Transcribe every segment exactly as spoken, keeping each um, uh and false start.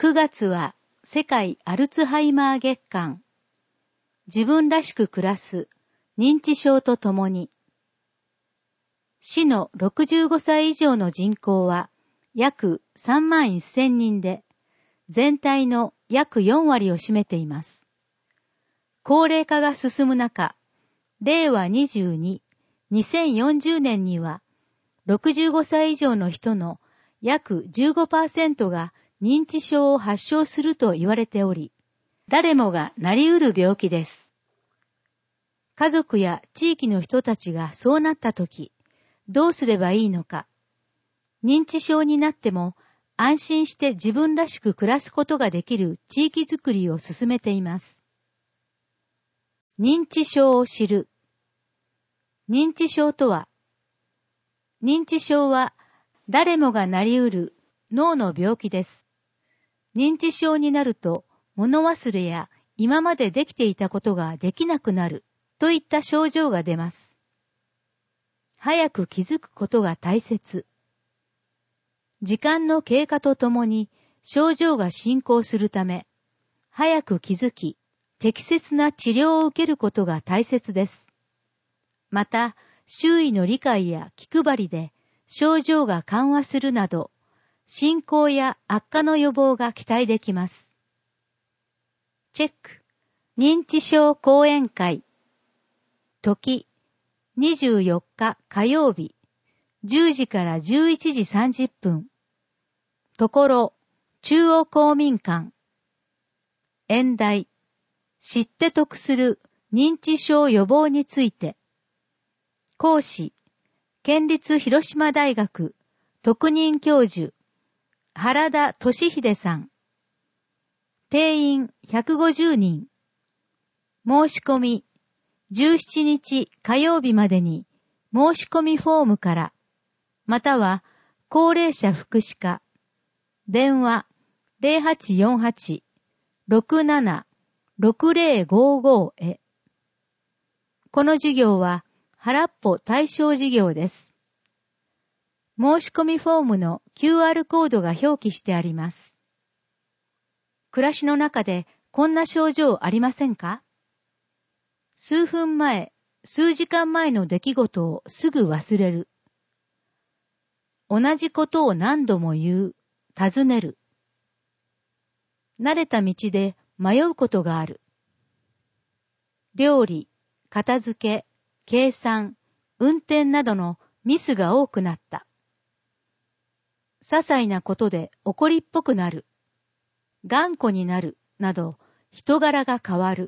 くがつは世界アルツハイマー月間。自分らしく暮らす認知症とともに。市のろくじゅうごさい以上の人口は約さんまんせんにんで、全体の約よんわりを占めています。高齢化が進む中、れいわにじゅうに、にせんよんじゅうねんにはろくじゅうごさい以上の人の約 じゅうごパーセント が認知症を発症すると言われており、誰もがなり得る病気です。家族や地域の人たちがそうなったとき、どうすればいいのか。認知症になっても安心して自分らしく暮らすことができる地域づくりを進めています。認知症を知る。認知症とは、認知症は誰もがなり得る脳の病気です。認知症になると物忘れや今までできていたことができなくなるといった症状が出ます。早く気づくことが大切。時間の経過とともに症状が進行するため、早く気づき、適切な治療を受けることが大切です。また、周囲の理解や気配りで症状が緩和するなど、進行や悪化の予防が期待できます。チェック。認知症講演会。時、にじゅうよっか火曜日、じゅうじからじゅういちじさんじゅっぷん。ところ、中央公民館。演題、知って得する認知症予防について。講師、県立広島大学特任教授、原田俊秀さん。定員ひゃくごじゅうにん。申し込み、じゅうしちにち火曜日までに申し込みフォームから、または高齢者福祉課、電話 ゼロはちよんはち ろくなな ろくぜろごご へ。この事業は原っぽ対象事業です。申し込みフォームの キューアール コードが表記してあります。暮らしの中でこんな症状ありませんか？数分前、数時間前の出来事をすぐ忘れる。同じことを何度も言う、尋ねる。慣れた道で迷うことがある。料理、片付け、計算、運転などのミスが多くなった。些細なことで怒りっぽくなる。頑固になる、など人柄が変わる。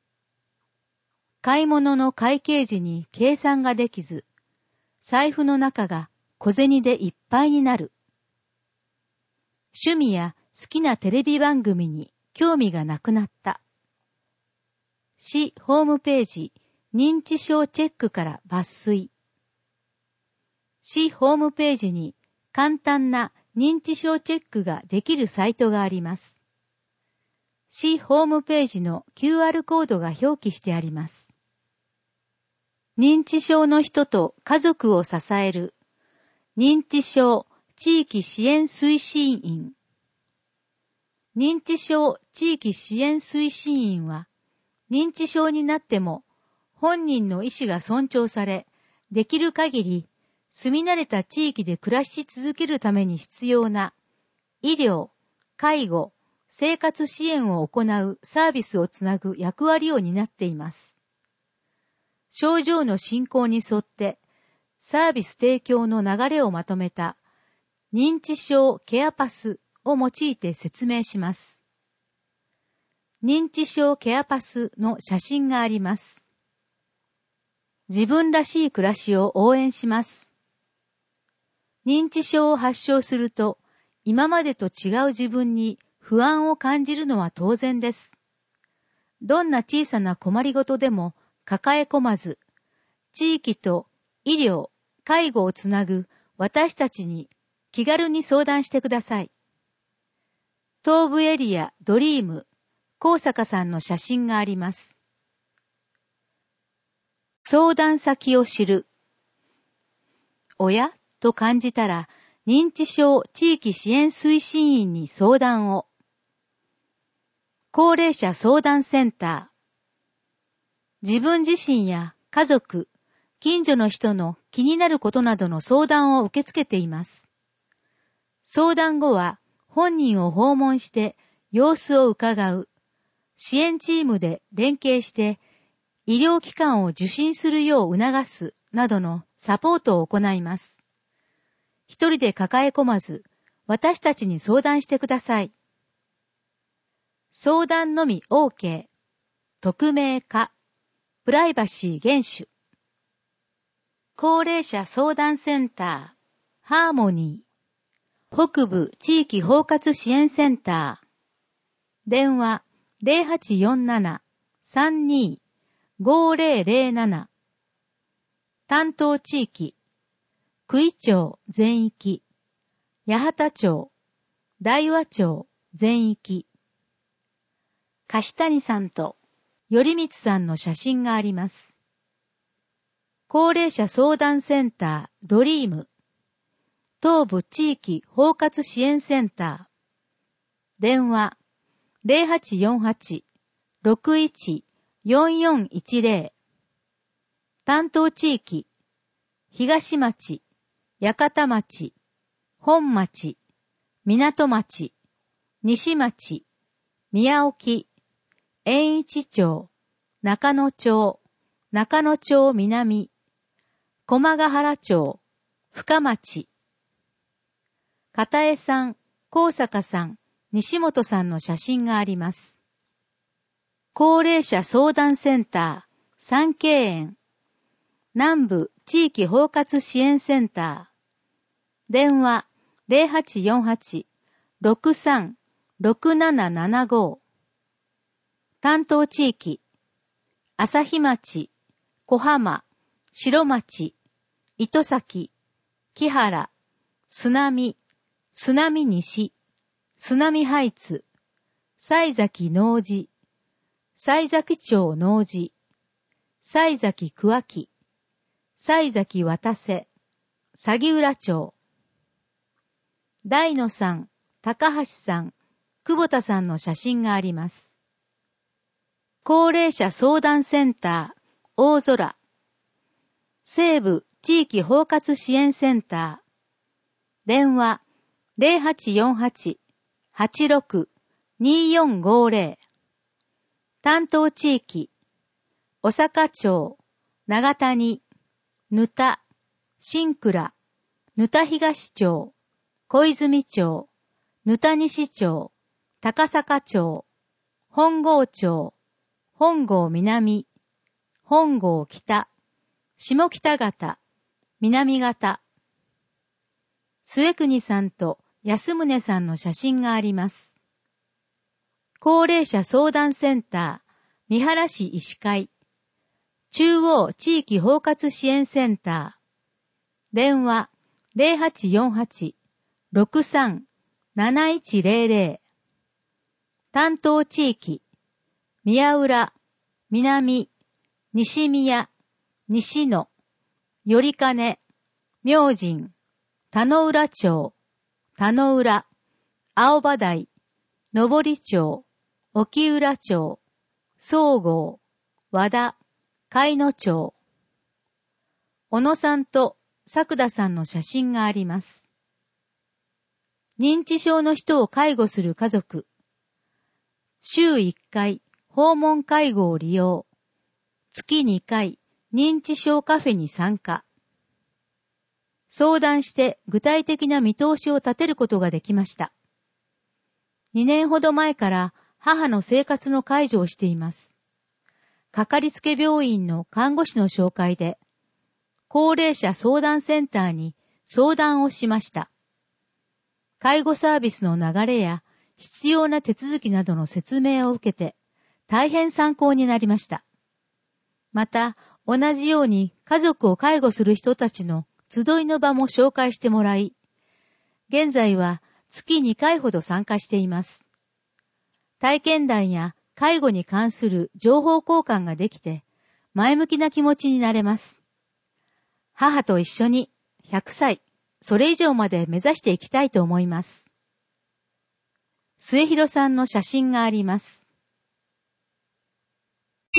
買い物の会計時に計算ができず、財布の中が小銭でいっぱいになる。趣味や好きなテレビ番組に興味がなくなった。市ホームページ認知症チェックから抜粋。市ホームページに簡単な認知症チェックができるサイトがあります。市ホームページの キューアール コードが表記してあります。認知症の人と家族を支える認知症地域支援推進員。認知症地域支援推進員は、認知症になっても本人の意思が尊重され、できる限り住み慣れた地域で暮らし続けるために必要な医療、介護、生活支援を行うサービスをつなぐ役割を担っています。症状の進行に沿ってサービス提供の流れをまとめた認知症ケアパスを用いて説明します。認知症ケアパスの写真があります。自分らしい暮らしを応援します。認知症を発症すると今までと違う自分に不安を感じるのは当然です。どんな小さな困りごとでも抱え込まず、地域と医療、介護をつなぐ私たちに気軽に相談してください。東部エリアドリーム、高坂さんの写真があります。相談先を知る。おやと感じたら、認知症地域支援推進員に相談を。 高齢者相談センター。自分自身や家族、近所の人の気になることなどの相談を受け付けています。相談後は本人を訪問して様子を伺う、支援チームで連携して医療機関を受診するよう促すなどのサポートを行います。一人で抱え込まず、私たちに相談してください。相談のみ OK、匿名化、プライバシー厳守。高齢者相談センター、ハーモニー、北部地域包括支援センター、電話 ゼロはちよんなな さんにー ごゼロゼロなな、担当地域、九井町全域、八幡町、大和町全域。樫谷さんと頼光さんの写真があります。高齢者相談センタードリーム、東部地域包括支援センター、電話 ゼロはちよんはち ろくいち よんよんいちゼロ、担当地域、東町、八幡町、本町、港町、西町、宮沖、延一町、中野町、中野町南、駒ヶ原町、深町。片江さん、高坂さん、西本さんの写真があります。高齢者相談センター、三溪園、南部地域包括支援センター、電話 ゼロはちよんはち ろくさん ろくななななご、担当地域、朝日町、小浜、白町、糸崎、木原、須波、須波西、須波ハイツ、西崎農事、西崎町農事、西崎桑木、西崎渡瀬、鷺浦町。大野さん、高橋さん、久保田さんの写真があります。高齢者相談センター、大空。西部地域包括支援センター。電話 ゼロはちよんはち はちろく によんごゼロ。担当地域、小坂町、長谷、ぬた、新倉、ぬた東町、小泉町、ぬた西町、高坂町、本郷町、本郷南、本郷北、下北方、南方。末国さんと安宗さんの写真があります。高齢者相談センター、三原市医師会、中央地域包括支援センター、電話 ゼロはちよんはち ろくさん なないちゼロゼロ、担当地域、宮浦、南、西宮、西野、頼金、明神、田野浦町、田野浦、青葉台、登町、沖浦町、総合、和田、海野町。小野さんと作田さんの写真があります。認知症の人を介護する家族。週いっかい訪問介護を利用。月にかい認知症カフェに参加。相談して具体的な見通しを立てることができました。にねんほど前から母の生活の介助をしています。かかりつけ病院の看護師の紹介で、高齢者相談センターに相談をしました。介護サービスの流れや必要な手続きなどの説明を受けて、大変参考になりました。また、同じように家族を介護する人たちの集いの場も紹介してもらい、現在は月にかいほど参加しています。体験談や介護に関する情報交換ができて、前向きな気持ちになれます。母と一緒にひゃくさい、それ以上まで目指していきたいと思います。末広さんの写真があります。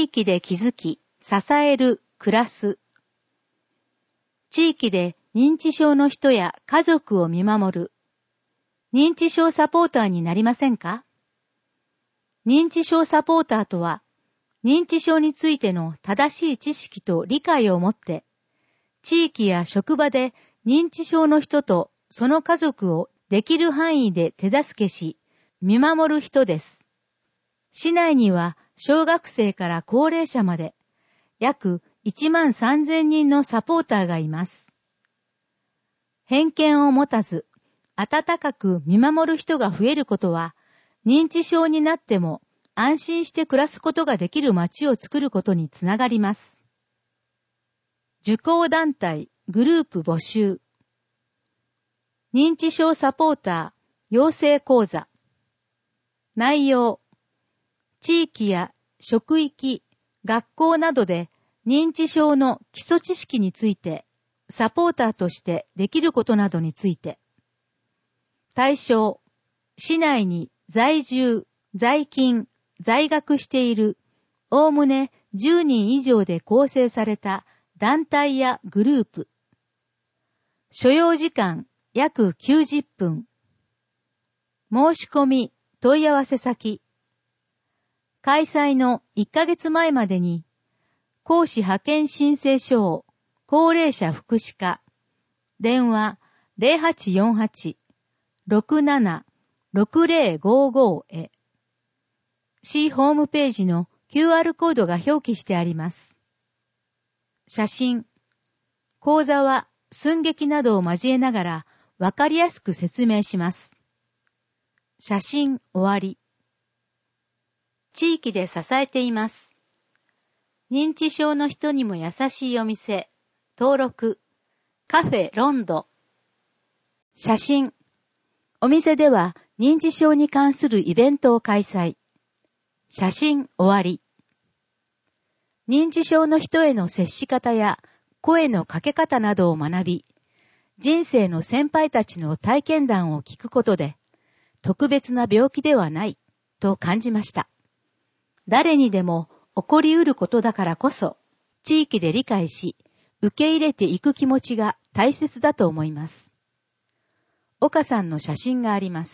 域で気づき、支える、暮らす。地域で認知症の人や家族を見守る。認知症サポーターになりませんか？認知症サポーターとは、認知症についての正しい知識と理解を持って、地域や職場で認知症の人とその家族をできる範囲で手助けし、見守る人です。市内には小学生から高齢者まで約いちまんさんぜんにんのサポーターがいます。偏見を持たず、温かく見守る人が増えることは、認知症になっても安心して暮らすことができる街を作ることにつながります。受講団体、グループ募集。認知症サポーター、養成講座。内容。地域や職域、学校などで認知症の基礎知識について、サポーターとしてできることなどについて。対象。市内に在住、在勤、在学している、おおむねじゅうにん以上で構成された団体やグループ。所要時間約きゅうじゅっぷん。申し込み、問い合わせ先。開催のいっかげつまえまでに、講師派遣申請書を高齢者福祉課、電話 ゼロはちよんはち ろくなな ろくゼロごご へ。市ホームページの キューアール コードが表記してあります。写真。講座は寸劇などを交えながらわかりやすく説明します。写真終わり。地域で支えています。認知症の人にも優しいお店。登録。カフェロンド。写真。お店では認知症に関するイベントを開催。写真終わり。認知症の人への接し方や声のかけ方などを学び、人生の先輩たちの体験談を聞くことで、特別な病気ではないと感じました。誰にでも起こり得ることだからこそ、地域で理解し、受け入れていく気持ちが大切だと思います。岡さんの写真があります。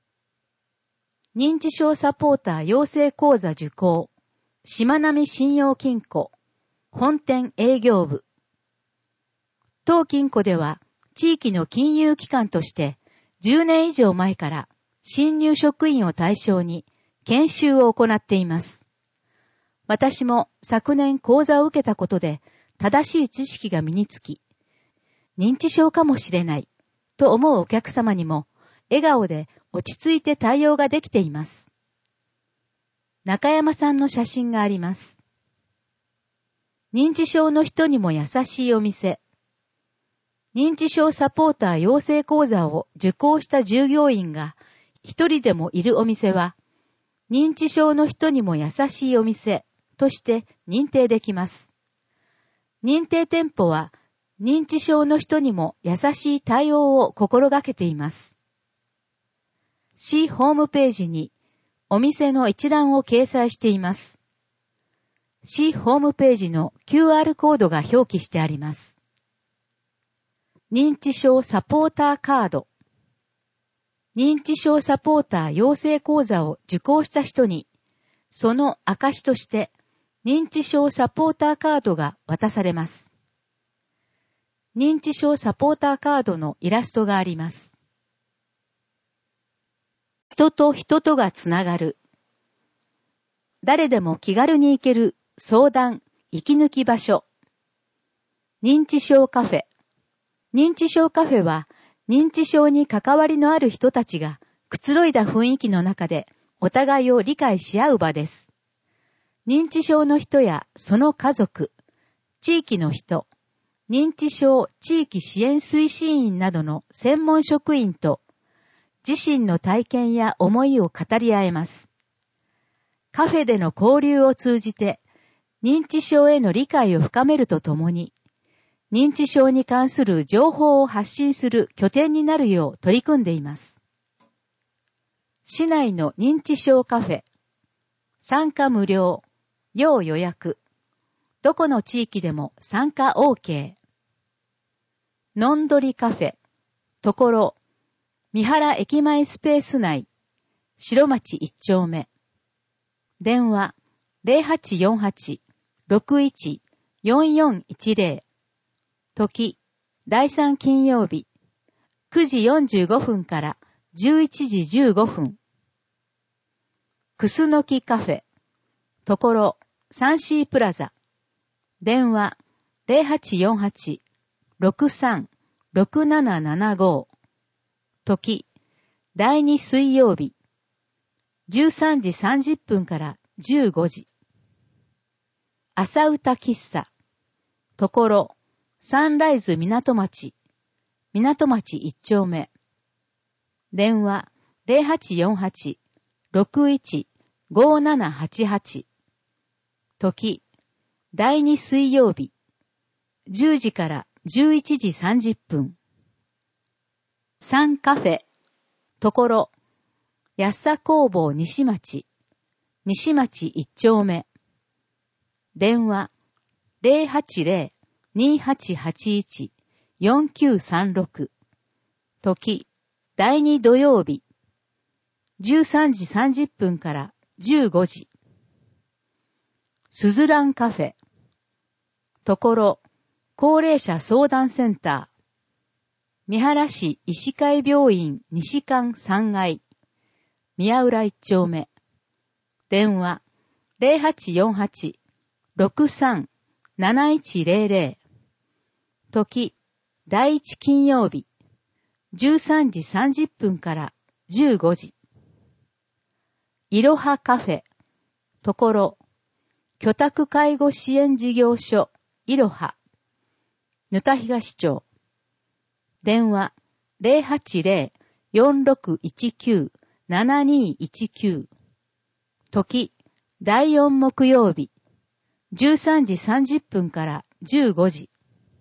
認知症サポーター養成講座受講、しまなみ信用金庫、本店営業部。当金庫では、地域の金融機関として、じゅうねん以上前から新入職員を対象に研修を行っています。私も昨年講座を受けたことで正しい知識が身につき、認知症かもしれないと思うお客様にも笑顔で落ち着いて対応ができています。中山さんの写真があります。認知症の人にも優しいお店。認知症サポーター養成講座を受講した従業員が一人でもいるお店は、認知症の人にも優しいお店として認定できます。認定店舗は認知症の人にも優しい対応を心がけています。市ホームページにお店の一覧を掲載しています。市ホームページの キューアール コードが表記してあります。認知症サポーターカード。認知症サポーター養成講座を受講した人に、その証として認知症サポーターカードが渡されます。認知症サポーターカードのイラストがあります。人と人とがつながる。誰でも気軽に行ける相談、息抜き場所。認知症カフェ。認知症カフェは、認知症に関わりのある人たちがくつろいだ雰囲気の中でお互いを理解し合う場です。認知症の人やその家族、地域の人、認知症地域支援推進員などの専門職員と自身の体験や思いを語り合えます。カフェでの交流を通じて認知症への理解を深めるとともに、認知症に関する情報を発信する拠点になるよう取り組んでいます。市内の認知症カフェ。参加無料。 要予約。どこの地域でも参加 OK。のんどりカフェ。ところ、三原駅前スペース内。白町一丁目。電話 ゼロはちよんはち ろくいち よんよんいちゼロ。時、だいさん金曜日。くじよんじゅうごふんからじゅういちじじゅうごふん。くすのきカフェ。ところ、サンシープラザ。電話 ゼロはちよんはち ろくさん ろくななななご。時、だいに水曜日。じゅうさんじさんじゅっぷんからじゅうごじ。朝歌喫茶。ところ、サンライズ港町。港町一丁目。電話 ゼロはちよんはち ろくいち ごななはちはち。時、だいに水曜日。じゅうじからじゅういちじさんじゅっぷん。サンカフェ。ところ、安佐工房西町。西町一丁目。電話 ゼロはちゼロ にはちはちいち よんきゅうさんろく。時、だいに土曜日。じゅうさんじさんじゅっぷんからじゅうごじ。スズランカフェ。ところ、高齢者相談センター。三原市医師会病院西館さんがい。宮浦一丁目。電話ゼロはちよんはち ろくさん なないちゼロゼロ。時、だいいち金曜日。じゅうさんじさんじゅっぷんからじゅうごじ。いろはカフェ。ところ、居宅介護支援事業所、いろは。ぬた東町。電話ゼロはちゼロ よんろくいちきゅう ななにいちきゅう。時、だいよん木曜日。じゅうさんじさんじゅっぷんからじゅうごじ。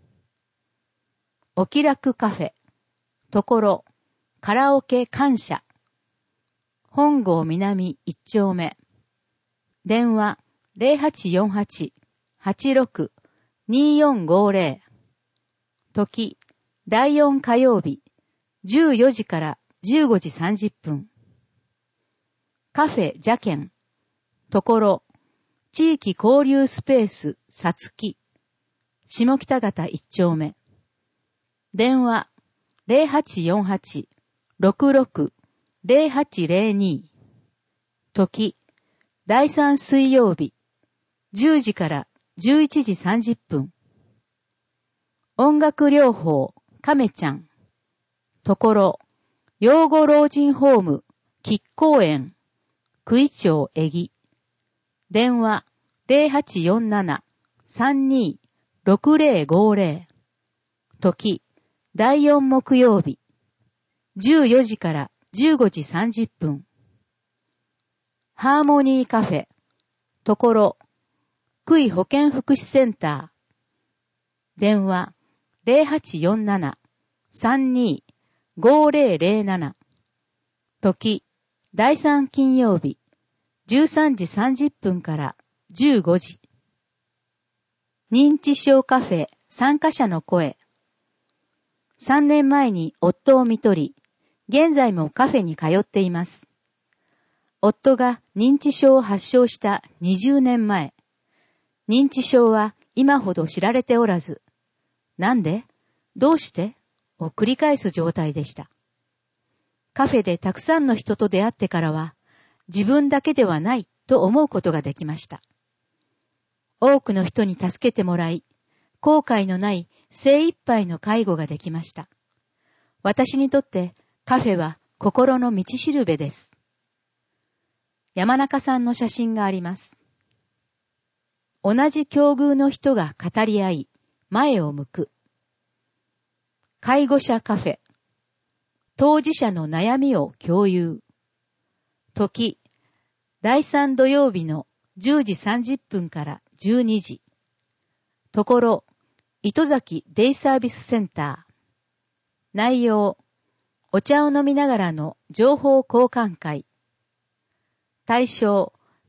お気楽カフェ。ところ、カラオケ感謝。本郷南一丁目。電話ゼロはちよんはち はちろく によんごゼロ。時、だいよん火曜日。じゅうよじからじゅうごじさんじゅっぷん。カフェ邪剣。ところ、地域交流スペースさつき。下北方一丁目。電話ゼロはちよんはち ろくろく ゼロはちゼロに。時、だいさん水曜日。じゅうじからじゅういちじさんじゅっぷん。音楽療法亀ちゃん。ところ、養護老人ホーム吉公園九井町えぎ。電話ゼロはちよんなな さんに ろくゼロごゼロ。時、だいよん木曜日。じゅうよじからじゅうごじさんじゅっぷん。ハーモニーカフェ。ところ、九井保健福祉センター。電話ゼロはちよんなな さんに ごゼロゼロなな。時、だいさん金曜日。じゅうさんじさんじゅっぷんからじゅうごじ。認知症カフェ参加者の声。さんねんまえに夫を看取り、現在もカフェに通っています。夫が認知症を発症したにじゅうねんまえ。認知症は今ほど知られておらず、なんで？どうして？を繰り返す状態でした。カフェでたくさんの人と出会ってからは、自分だけではないと思うことができました。多くの人に助けてもらい、後悔のない精一杯の介護ができました。私にとってカフェは心の道しるべです。山中さんの写真があります。同じ境遇の人が語り合い、前を向く。介護者カフェ。当事者の悩みを共有。時、だいさん土曜日のじゅうじさんじゅっぷんからじゅうにじ。ところ、糸崎デイサービスセンター。内容、お茶を飲みながらの情報交換会。対象、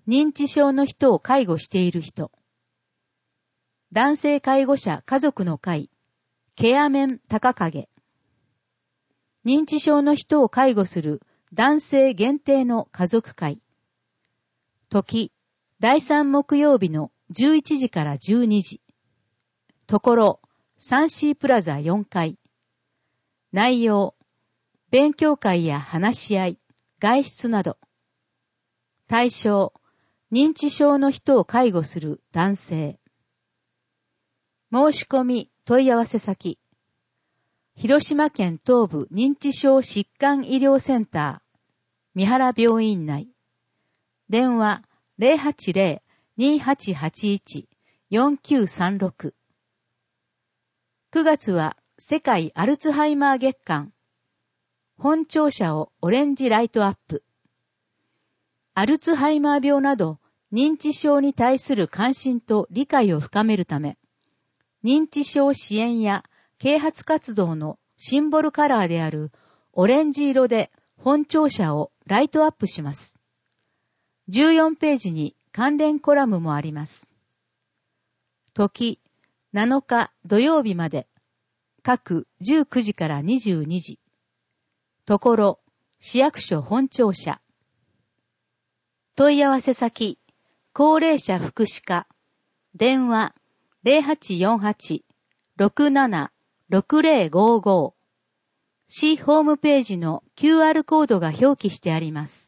認知症の人を介護している人。男性介護者家族の会、ケアメン高影。認知症の人を介護する男性限定の家族会。時、だいさん木曜日のじゅういちじからじゅうにじ。ところ、サンシープラザよんかい。内容、勉強会や話し合い、外出など。対象、認知症の人を介護する男性。申し込み問い合わせ先。広島県東部認知症疾患医療センター、三原病院内。電話 ゼロはちゼロ にーはちはちいち よんきゅうさんろく。くがつは世界アルツハイマー月間。本庁舎をオレンジライトアップ。アルツハイマー病など認知症に対する関心と理解を深めるため、認知症支援や啓発活動のシンボルカラーであるオレンジ色で本庁舎をライトアップします。じゅうよんページに関連コラムもあります。時、なのか土曜日まで、各じゅうくじからにじゅうにじ。ところ、市役所本庁舎。問い合わせ先、高齢者福祉課。電話、ゼロはちよんはち ろくなな ろくゼロごご。市ホームページの キューアール コードが表記してあります。